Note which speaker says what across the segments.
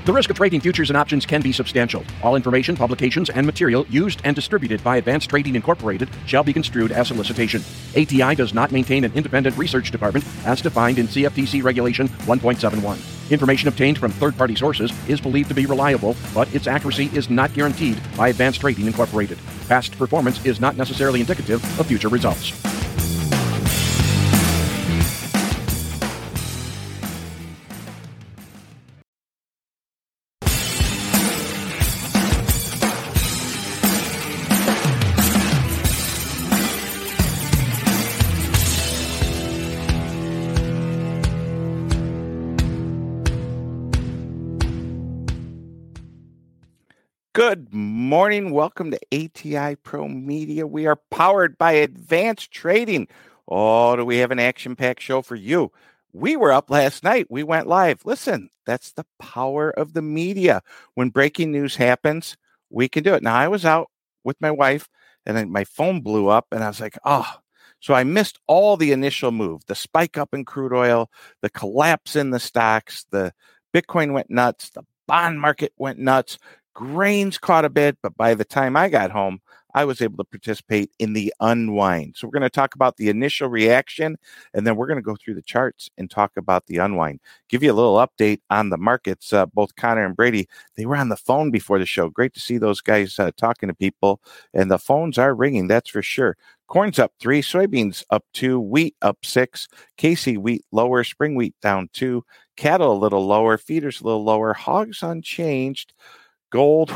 Speaker 1: The risk of trading futures and options can be substantial. All information, publications, and material used and distributed by Advanced Trading Incorporated shall be construed as solicitation. ATI does not maintain an independent research department as defined in CFTC Regulation 1.71. Information obtained from third-party sources is believed to be reliable, but its accuracy is not guaranteed by Advanced Trading Incorporated. Past performance is not necessarily indicative of future results.
Speaker 2: Good morning. Welcome to ATI Pro Media. We are powered by Advanced Trading. Oh, do we have an action-packed show for you? We were up last night. We went live. Listen, that's the power of the media. When breaking news happens, we can do it. Now, I was out with my wife, and then my phone blew up, and I was like, oh. So I missed all the initial move, the spike up in crude oil, the collapse in the stocks, the Bitcoin went nuts, the bond market went nuts. Grains caught a bit, but by the time I got home, I was able to participate in the unwind. So we're going to talk about the initial reaction, and then we're going to go through the charts and talk about the unwind. Give you a little update on the markets. Both Connor and Brady, they were on the phone before the show. Great to see those guys talking to people, and the phones are ringing, that's for sure. Corn's up 3, soybeans up 2, wheat up 6, KC wheat lower, spring wheat down 2, cattle a little lower, feeders a little lower, hogs unchanged. Gold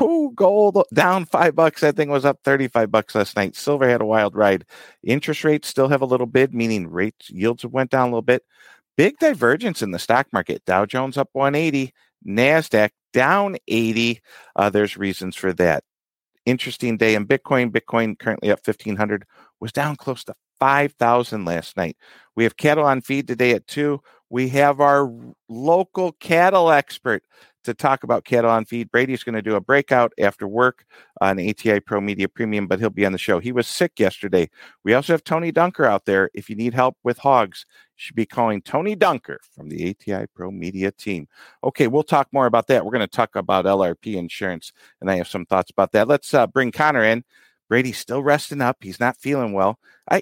Speaker 2: down $5. That thing was up $35 last night. Silver had a wild ride. Interest rates still have a little bit, meaning rates yields went down a little bit. Big divergence in the stock market. Dow Jones up 180, NASDAQ down 80. There's reasons for that. Interesting day in Bitcoin. Bitcoin currently up 1,500, was down close to 5,000 last night. We have cattle on feed today at 2. We have our local cattle expert to talk about cattle on feed. Brady's going to do a breakout after work on ATI Pro Media Premium, but he'll be on the show. He was sick yesterday. We also have Tony Dunker out there. If you need help with hogs, you should be calling Tony Dunker from the ATI Pro Media team. Okay, we'll talk more about that. We're going to talk about LRP insurance, and I have some thoughts about that. Let's bring Connor in. Brady's still resting up. He's not feeling well.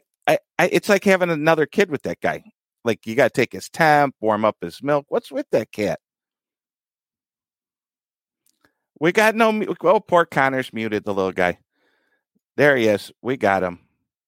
Speaker 2: It's like having another kid with that guy. Like, you got to take his temp, warm up his milk. What's with that cat? We got well, poor Connor's muted, the little guy. There he is. We got him.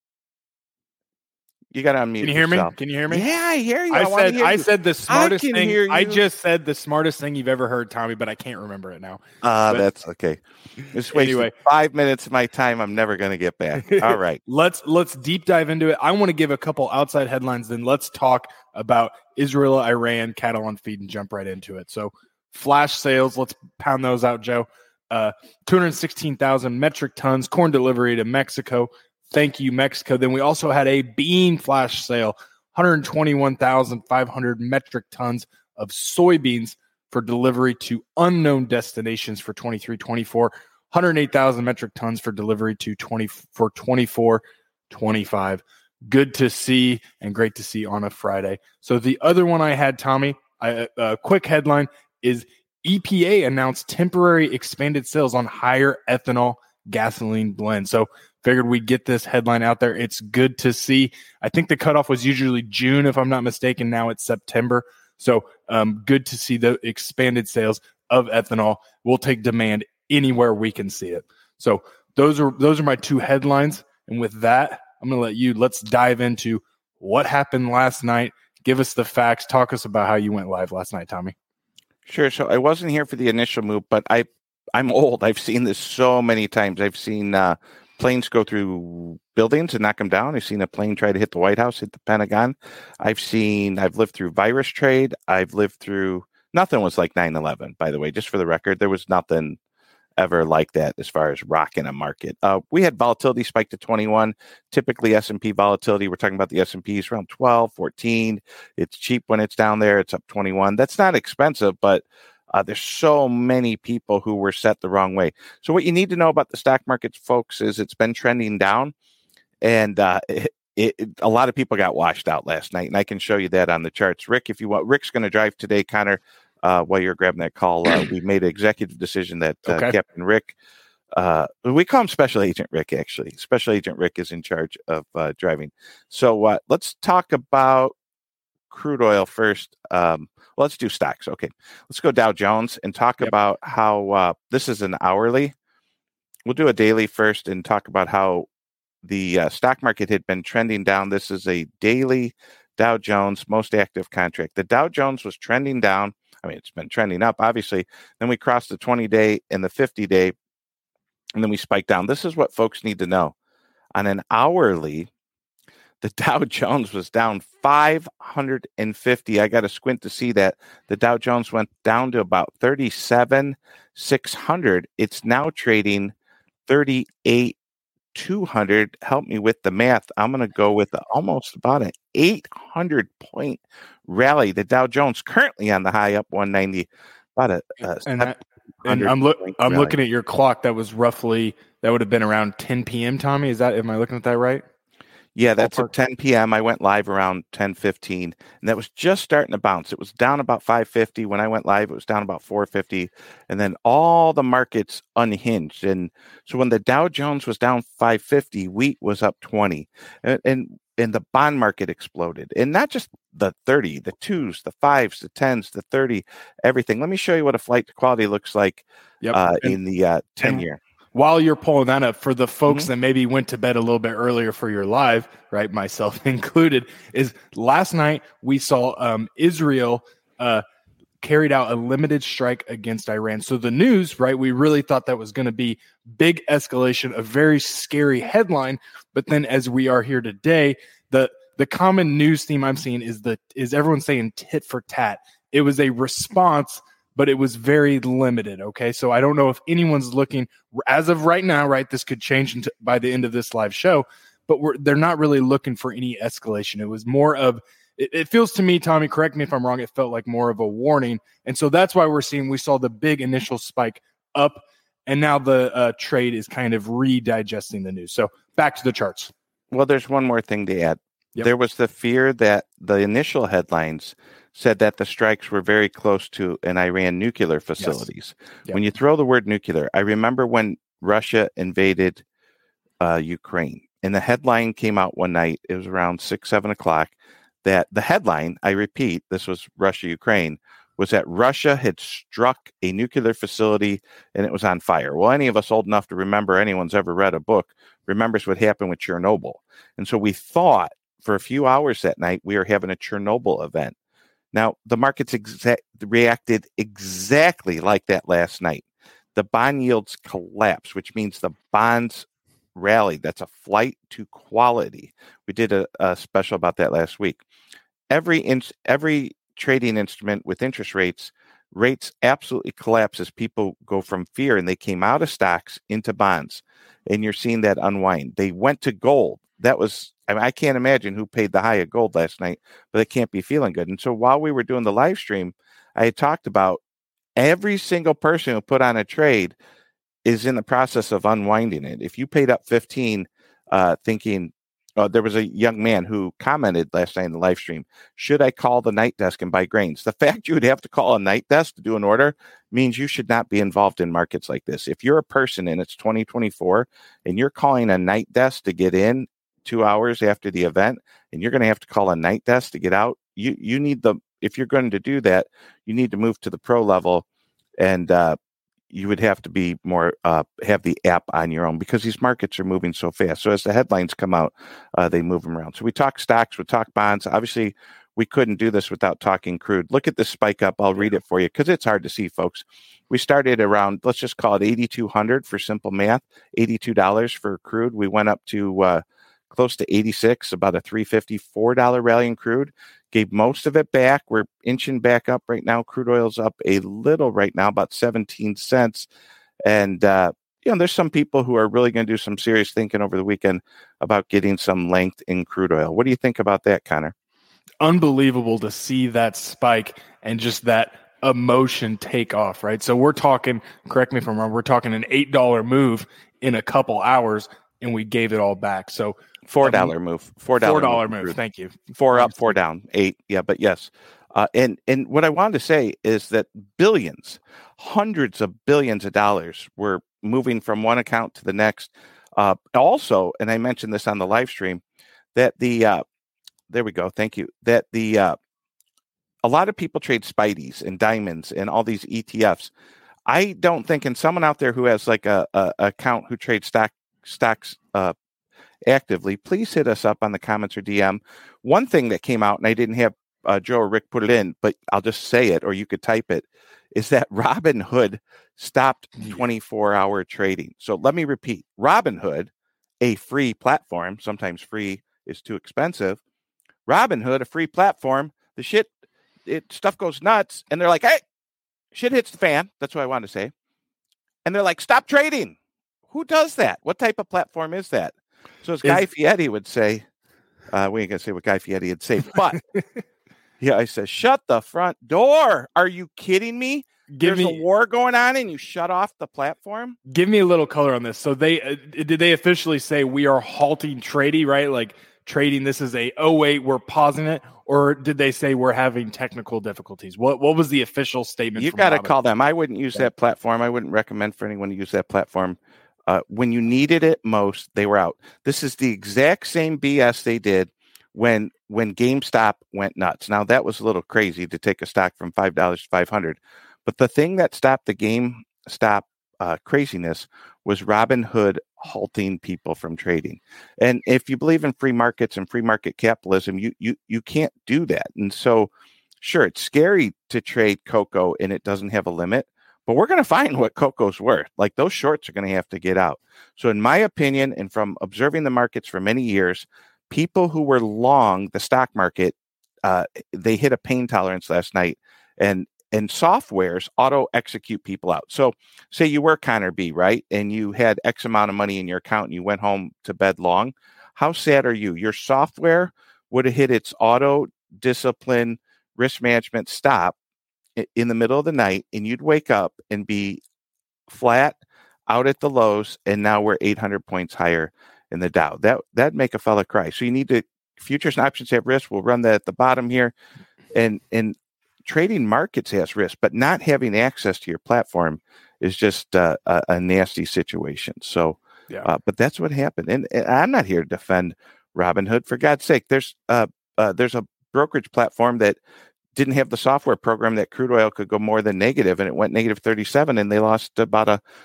Speaker 2: You got to unmute
Speaker 3: Can you hear
Speaker 2: yourself.
Speaker 3: me? Can you hear me?
Speaker 2: Yeah, I hear you.
Speaker 3: I said the smartest thing.
Speaker 2: I
Speaker 3: just said the smartest thing you've ever heard, Tommy, but I can't remember it now.
Speaker 2: That's okay. Just wasted 5 minutes of my time. I'm never going to get back. All right.
Speaker 3: Let's deep dive into it. I want to give a couple outside headlines, then let's talk about Israel, Iran, cattle on feed, and jump right into it. So, flash sales, let's pound those out, Joe. 216,000 metric tons corn delivery to Mexico. Thank you, Mexico. Then we also had a bean flash sale, 121,500 metric tons of soybeans for delivery to unknown destinations for 23-24, 108,000 metric tons for delivery to 24-25. Good to see and great to see on a Friday. So the other one I had, Tommy, a quick headline is EPA announced temporary expanded sales on higher ethanol gasoline blend. So figured we'd get this headline out there. It's good to see. I think the cutoff was usually June, if I'm not mistaken. Now it's September. So good to see the expanded sales of ethanol. We'll take demand anywhere we can see it. So those are my two headlines. And with that, I'm going to let's dive into what happened last night. Give us the facts. Talk us about how you went live last night, Tommy.
Speaker 2: Sure. So I wasn't here for the initial move, but I'm old. I've seen this so many times. I've seen planes go through buildings and knock them down. I've seen a plane try to hit the White House, hit the Pentagon. I've lived through virus trade. Nothing was like 9/11, by the way, just for the record. There was nothing ever like that as far as rocking a market. We had volatility spike to 21. Typically S&P volatility, we're talking about the S&P is around 12, 14. It's cheap when it's down there. It's up 21. That's not expensive, but there's so many people who were set the wrong way. So what you need to know about the stock markets, folks, is it's been trending down, and a lot of people got washed out last night, and I can show you that on the charts. Rick, if you want, Rick's going to drive today. Connor, while you're grabbing that call, we made an executive decision that
Speaker 3: Okay.
Speaker 2: Captain Rick, we call him Special Agent Rick, actually. Special Agent Rick is in charge of driving. So let's talk about crude oil first. Let's do stocks. Okay. Let's go Dow Jones and talk about how this is an hourly. We'll do a daily first and talk about how the stock market had been trending down. This is a daily Dow Jones most active contract. The Dow Jones was trending down. I mean, it's been trending up, obviously. Then we crossed the 20-day and the 50-day, and then we spiked down. This is what folks need to know. On an hourly, the Dow Jones was down 550. I got to squint to see that. The Dow Jones went down to about 37,600. It's now trading 38,200. Help me with the math. I'm going to go with almost about an 800-point rally. The Dow Jones currently on the high, up 190. About
Speaker 3: I'm looking at your clock. That would have been around 10 p.m. Tommy, am I looking at that right?
Speaker 2: Yeah, that's at 10 p.m. I went live around 10:15, and that was just starting to bounce. It was down about 550 when I went live. It was down about 450, and then all the markets unhinged. And so when the Dow Jones was down 550, wheat was up 20, and the bond market exploded. And not just the 30, the 2s, the 5s, the 10s, the 30, everything. Let me show you what a flight to quality looks like in the 10-year.
Speaker 3: While you're pulling that up, for the folks that maybe went to bed a little bit earlier for your live, right, myself included, is last night we saw Israel carried out a limited strike against Iran. So the news, right, we really thought that was going to be big escalation, a very scary headline. But then as we are here today, the common news theme I'm seeing is everyone saying tit for tat. It was a response, but it was very limited, okay? So I don't know if anyone's looking, as of right now, right, this could change by the end of this live show, but they're not really looking for any escalation. It was more of, it feels to me, Tommy, correct me if I'm wrong, it felt like more of a warning. And so that's why we saw the big initial spike up, and now the trade is kind of redigesting the news. So back to the charts.
Speaker 2: Well, there's one more thing to add. Yep. There was the fear that the initial headlines said that the strikes were very close to an Iran nuclear facilities. Yes. Yep. When you throw the word nuclear, I remember when Russia invaded Ukraine, and the headline came out one night. It was around 6, 7 o'clock. That the headline, I repeat, this was Russia-Ukraine, was that Russia had struck a nuclear facility and it was on fire. Well, any of us old enough to remember, anyone's ever read a book, remembers what happened with Chernobyl. And so we thought for a few hours that night we were having a Chernobyl event. Now, the markets reacted exactly like that last night. The bond yields collapsed, which means the bonds rallied. That's a flight to quality. We did a special about that last week. Every trading instrument with interest rates absolutely collapse as people go from fear, and they came out of stocks into bonds, and you're seeing that unwind. They went to gold. I can't imagine who paid the high of gold last night, but they can't be feeling good. And so while we were doing the live stream, I had talked about every single person who put on a trade is in the process of unwinding it. If you paid up 15, thinking, there was a young man who commented last night in the live stream, should I call the night desk and buy grains? The fact you would have to call a night desk to do an order means you should not be involved in markets like this. If you're a person and it's 2024 and you're calling a night desk to get in 2 hours after the event, and you're going to have to call a night desk to get out, you need if you're going to do that, you need to move to the pro level, and you would have to be more have the app on your own, because these markets are moving so fast. So as the headlines come out, they move them around. So we talk stocks, we talk bonds. Obviously, we couldn't do this without talking crude. Look at this spike up. I'll read it for you because it's hard to see, folks. We started around, let's just call it 8,200 for simple math, $82 for crude. We went up to close to 86, about a $354 rally in crude. Gave most of it back. We're inching back up right now. Crude oil's up a little right now, about 17 cents. And, there's some people who are really going to do some serious thinking over the weekend about getting some length in crude oil. What do you think about that, Connor?
Speaker 3: Unbelievable to see that spike and just that emotion take off, right? So we're talking, correct me if I'm wrong, we're talking an $8 move in a couple hours, and we gave it all back. So
Speaker 2: $4 move. $4
Speaker 3: move. Thank you.
Speaker 2: 4 up, 4 down, 8. Yeah, but yes, And what I wanted to say is that billions, hundreds of billions of dollars were moving from one account to the next. Also, and I mentioned this on the live stream, that there we go. Thank you. That a lot of people trade Spideys and diamonds and all these ETFs. I don't think, and someone out there who has like a account who trades stocks actively, please hit us up on the comments or DM. One thing that came out, and I didn't have Joe or Rick put it in, but I'll just say it, or you could type it, is that Robinhood stopped 24-hour trading. So let me repeat. Robinhood, a free platform, sometimes free is too expensive. Robinhood, a free platform, stuff goes nuts, and they're like, hey, shit hits the fan. That's what I wanted to say. And they're like, stop trading. Who does that? What type of platform is that? So as Guy Fieri would say, we ain't going to say what Guy Fieri would say, but yeah, I said, shut the front door. Are you kidding me? There's a war going on and you shut off the platform?
Speaker 3: Give me a little color on this. So did they officially say we are halting trading, right? Like trading, this is wait, we're pausing it? Or did they say we're having technical difficulties? What was the official statement?
Speaker 2: You got to call them. I wouldn't use that platform. I wouldn't recommend for anyone to use that platform. When you needed it most, they were out. This is the exact same BS they did when GameStop went nuts. Now, that was a little crazy to take a stock from $5 to $500. But the thing that stopped the GameStop craziness was Robinhood halting people from trading. And if you believe in free markets and free market capitalism, you can't do that. And so, sure, it's scary to trade Coco and it doesn't have a limit, but we're going to find what Coco's worth. Like those shorts are going to have to get out. So in my opinion, and from observing the markets for many years, people who were long the stock market, they hit a pain tolerance last night, and softwares auto execute people out. So say you were Connor B, right? And you had X amount of money in your account and you went home to bed long. How sad are you? Your software would have hit its auto discipline risk management stop in the middle of the night, and you'd wake up and be flat out at the lows. And now we're 800 points higher in the Dow. That'd make a fella cry. So you need to, futures and options have risk. We'll run that at the bottom here. And trading markets has risk, but not having access to your platform is just a nasty situation. So, but that's what happened. And I'm not here to defend Robinhood. For God's sake, there's a brokerage platform that didn't have the software program that crude oil could go more than negative, and it went negative 37, and they lost about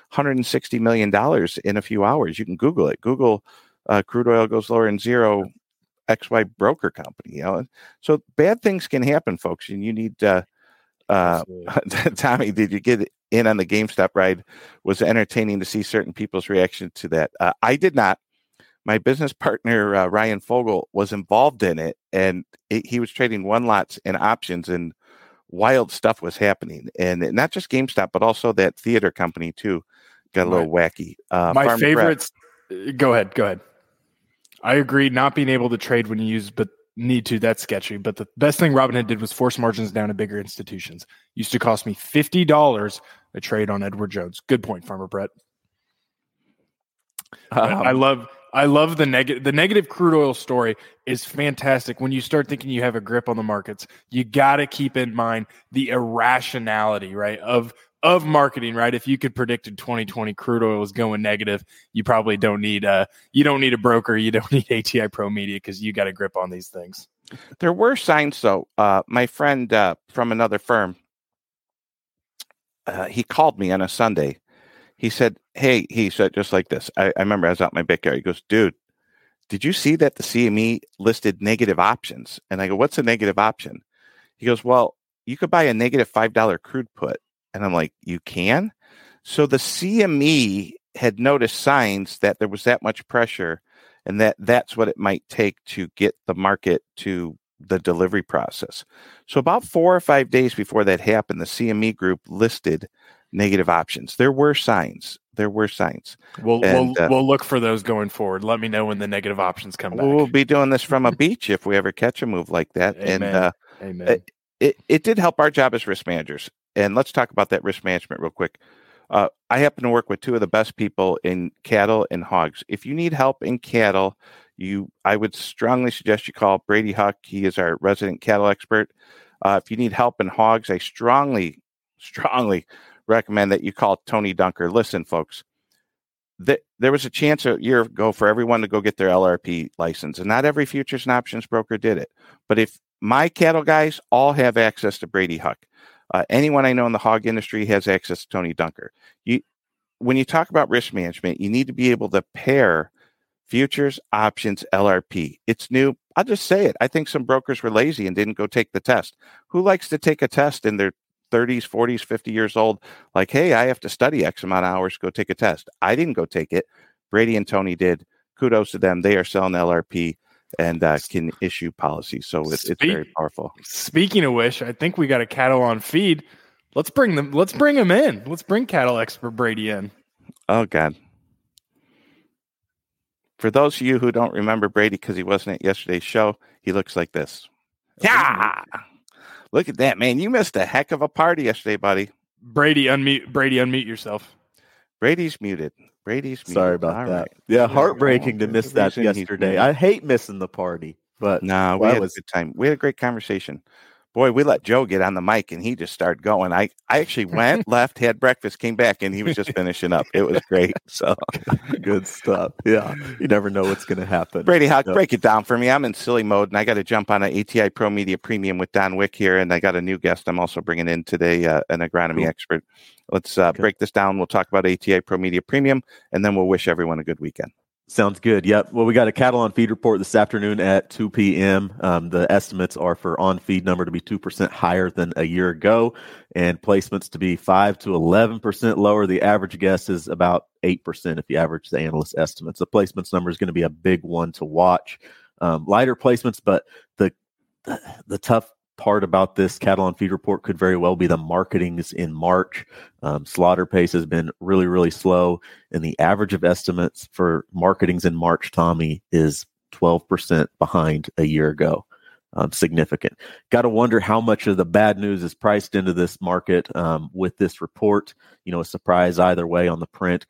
Speaker 2: $160 million in a few hours. You can Google it. Google crude oil goes lower than zero XY broker company. So bad things can happen, folks, and you need Tommy, did you get in on the GameStop ride? Was entertaining to see certain people's reaction to that. I did not. My business partner, Ryan Fogel, was involved in it, and he was trading one lots and options, and wild stuff was happening. And not just GameStop, but also that theater company, too, got a little wacky.
Speaker 3: My favorites. Go ahead. I agree. Not being able to trade when you use, but need to, that's sketchy. But the best thing Robinhood did was force margins down to bigger institutions. Used to cost me $50 a trade on Edward Jones. Good point, Farmer Brett. I love the negative crude oil story is fantastic. When you start thinking you have a grip on the markets, you got to keep in mind the irrationality, right, of marketing, right? If you could predict in 2020 crude oil was going negative, you probably don't need a broker, you don't need ATI Pro Media, because you got a grip on these things.
Speaker 2: There were signs, though. My friend from another firm, he called me on a Sunday. He said, just like this. I remember I was out in my backyard. He goes, dude, did you see that the CME listed negative options? And I go, what's a negative option? He goes, well, you could buy a negative $5 crude put. And I'm like, you can? So the CME had noticed signs that there was that much pressure, and that's what it might take to get the market to the delivery process. So about 4 or 5 days before that happened, the CME group listed negative options. There were signs. We'll
Speaker 3: look for those going forward. Let me know when the negative options come back.
Speaker 2: We'll be doing this from a beach if we ever catch a move like that.
Speaker 3: Amen.
Speaker 2: And
Speaker 3: Amen.
Speaker 2: It did help our job as risk managers. And let's talk about that risk management real quick. I happen to work with two of the best people in cattle and hogs. If you need help in cattle, I would strongly suggest you call Brady Huck. He is our resident cattle expert. If you need help in hogs, I strongly recommend that you call Tony Dunker. Listen, folks, there was a chance a year ago for everyone to go get their LRP license, and not every futures and options broker did it. But if my cattle guys all have access to Brady Huck, anyone I know in the hog industry has access to Tony Dunker. When you talk about risk management, you need to be able to pair futures, options, LRP. It's new. I'll just say it. I think some brokers were lazy and didn't go take the test. Who likes to take a test in their 30s, 40s, 50 years old? Like, hey, I have to study X amount of hours, go take a test. I didn't go take it. Brady and Tony did. Kudos to them. They are selling LRP and can issue policies. So it's very powerful.
Speaker 3: Speaking of which, I think we got a cattle on feed. Let's bring him in. Let's bring cattle expert Brady in.
Speaker 2: Oh, God. For those of you who don't remember Brady because he wasn't at yesterday's show, he looks like this. Yeah. Look at that, man. You missed a heck of a party yesterday, buddy.
Speaker 3: Brady, unmute yourself.
Speaker 2: Brady's muted.
Speaker 4: Sorry about that. Right. Yeah, heartbreaking to miss that yesterday. I hate missing the party, but
Speaker 2: we had a good time. We had a great conversation. Boy, we let Joe get on the mic, and he just started going. I actually went, left, had breakfast, came back, and he was just finishing up. It was great. So
Speaker 4: good stuff. Yeah, you never know what's going to happen.
Speaker 2: Brady, break it down for me. I'm in silly mode, and I got to jump on an ATI Pro Media Premium with Don Wick here, and I got a new guest I'm also bringing in today, an agronomy expert. Let's break this down. We'll talk about ATI Pro Media Premium, and then we'll wish everyone a good weekend.
Speaker 4: Sounds good. Yep. Well, we got a cattle on feed report this afternoon at 2 p.m. The estimates are for on feed number to be 2% higher than a year ago, and placements to be 5 to 11% lower. The average guess is about 8% if you average the analyst estimates. The placements number is going to be a big one to watch. Lighter placements, but the tough part about this cattle on feed report could very well be the marketings in March. Slaughter pace has been really, really slow, and the average of estimates for marketings in March, Tommy, is 12% behind a year ago. Significant. Got to wonder how much of the bad news is priced into this market with this report. A surprise either way on the print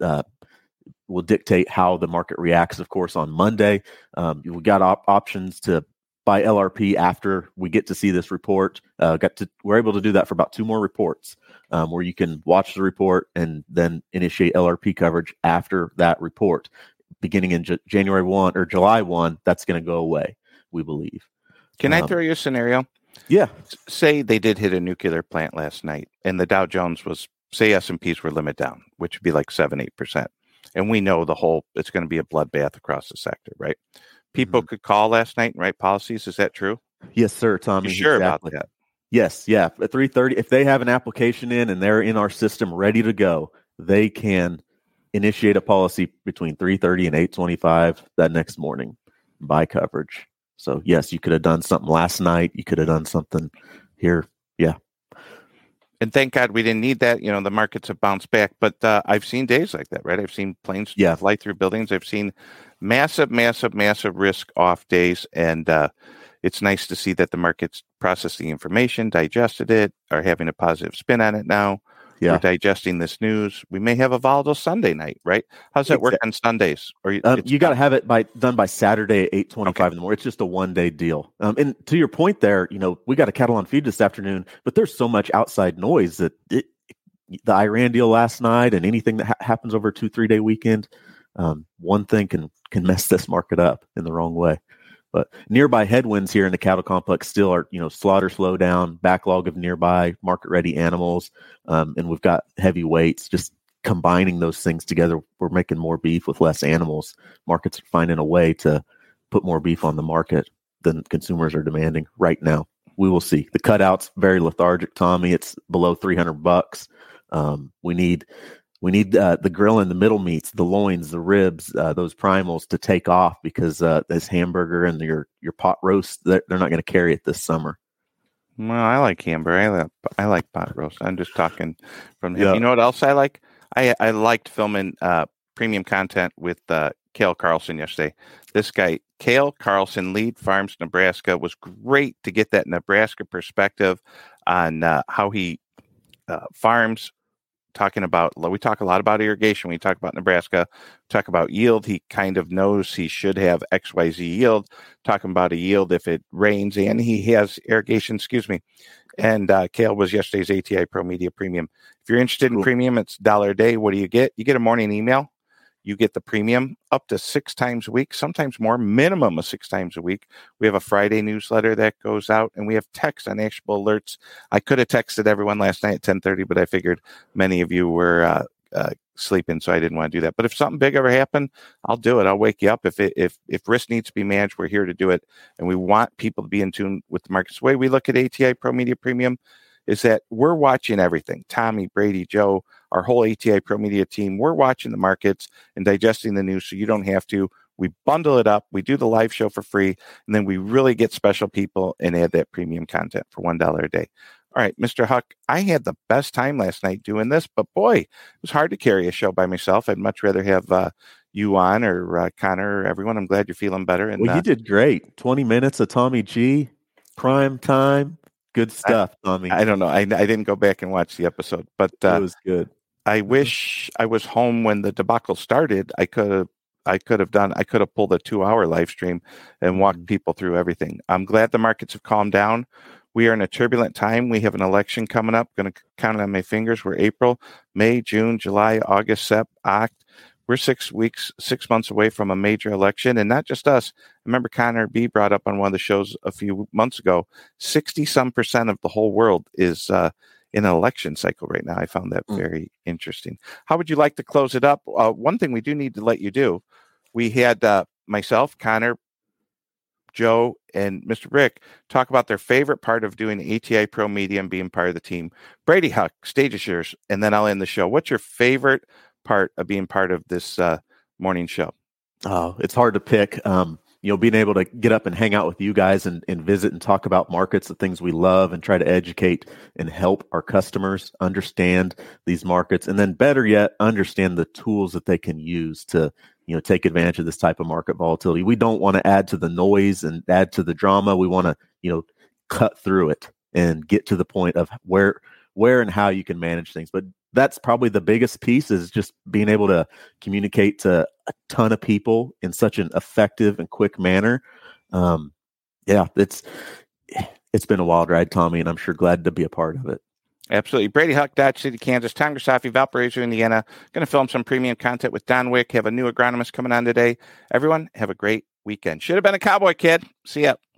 Speaker 4: will dictate how the market reacts, of course, on Monday. We got options to buy LRP after we get to see this report. We're able to do that for about 2 more reports, where you can watch the report and then initiate LRP coverage after that report. Beginning in January 1 or July 1, that's going to go away, we believe.
Speaker 2: Can I throw you a scenario?
Speaker 4: Yeah.
Speaker 2: Say they did hit a nuclear plant last night, and the Dow Jones say S&Ps were limit down, which would be like 7-8%. And we know it's going to be a bloodbath across the sector, right? People could call last night and write policies. Is that true?
Speaker 4: Yes, sir, Tommy.
Speaker 2: You sure exactly about that?
Speaker 4: Yes, yeah. At 3:30, if they have an application in and they're in our system ready to go, they can initiate a policy between 3:30 and 8:25 that next morning, buy coverage. So yes, you could have done something last night. You could have done something here. Yeah.
Speaker 2: And thank God we didn't need that. The markets have bounced back, but I've seen days like that, right? I've seen planes fly through buildings. I've seen massive risk off days. And it's nice to see that the market's processing information, digested it, are having a positive spin on it now. Yeah. We're digesting this news. We may have a volatile Sunday night, right? How's that work on Sundays? Or
Speaker 4: you got to have it done by Saturday at 8:25 in the morning. It's just a one-day deal. And to your point there, we got a cattle on feed this afternoon, but there's so much outside noise that the Iran deal last night and anything that happens over a 2-3 day weekend, one thing can mess this market up in the wrong way. But nearby headwinds here in the cattle complex still are, slaughter slowdown, backlog of nearby market-ready animals, and we've got heavy weights. Just combining those things together, we're making more beef with less animals. Markets are finding a way to put more beef on the market than consumers are demanding right now. We will see. The cutout's very lethargic, Tommy. It's below $300. We need the grill and the middle meats, the loins, the ribs, those primals to take off because this hamburger and your pot roast, they're not going to carry it this summer.
Speaker 2: Well, I like hamburger. I like pot roast. I'm just talking from him. You know what else I like? I liked filming premium content with Cale Carlson yesterday. This guy, Cale Carlson, Lead Farms Nebraska, was great to get that Nebraska perspective on how he farms talking about, we talk a lot about irrigation. We talk about Nebraska, talk about yield. He kind of knows he should have XYZ yield, talking about a yield if it rains, and he has irrigation, And Cale was yesterday's ATI Pro Media Premium. If you're interested in premium, it's $1 a day. What do you get? You get a morning email. You get the premium up to 6 times a week, sometimes more, minimum of 6 times a week. We have a Friday newsletter that goes out, and we have text on actionable alerts. I could have texted everyone last night at 10:30, but I figured many of you were sleeping, so I didn't want to do that. But if something big ever happened, I'll do it. I'll wake you up. If risk needs to be managed, we're here to do it, and we want people to be in tune with the markets. The way we look at ATI Pro Media Premium is that we're watching everything. Tommy, Brady, Joe, our whole ATI Pro Media team, we're watching the markets and digesting the news so you don't have to. We bundle it up. We do the live show for free, and then we really get special people and add that premium content for $1 a day. All right, Mr. Huck, I had the best time last night doing this, but boy, it was hard to carry a show by myself. I'd much rather have you on or Connor or everyone. I'm glad you're feeling better. And
Speaker 4: well, you did great. 20 minutes of Tommy G, prime time. Good stuff, Tommy.
Speaker 2: I don't know. I didn't go back and watch the episode, but
Speaker 4: it was good.
Speaker 2: I wish I was home when the debacle started. I could have pulled a 2-hour live stream and walked people through everything. I'm glad the markets have calmed down. We are in a turbulent time. We have an election coming up. Going to count on my fingers. We're April, May, June, July, August, Oct. We're 6 months away from a major election, and not just us. I remember Connor B brought up on one of the shows a few months ago, 60% of the whole world is in an election cycle right now. I found that very interesting. How would you like to close it up? One thing we do need to let you do, we had myself, Connor, Joe, and Mr. Rick talk about their favorite part of doing ATI Pro Media and being part of the team. Brady, Huck, stage is yours, and then I'll end the show. What's your favorite part of being part of this morning show?
Speaker 4: Oh, it's hard to pick. Being able to get up and hang out with you guys and visit and talk about markets, the things we love, and try to educate and help our customers understand these markets. And then better yet, understand the tools that they can use to, take advantage of this type of market volatility. We don't want to add to the noise and add to the drama. We want to, cut through it and get to the point of where and how you can manage things. But that's probably the biggest piece, is just being able to communicate to a ton of people in such an effective and quick manner. It's been a wild ride, Tommy, and I'm sure glad to be a part of it.
Speaker 2: Absolutely. Brady Huck, Dodge City, Kansas. Tom Grisafi, Valparaiso, Indiana. Going to film some premium content with Don Wick. Have a new agronomist coming on today. Everyone, have a great weekend. Should have been a Cowboy kid. See ya.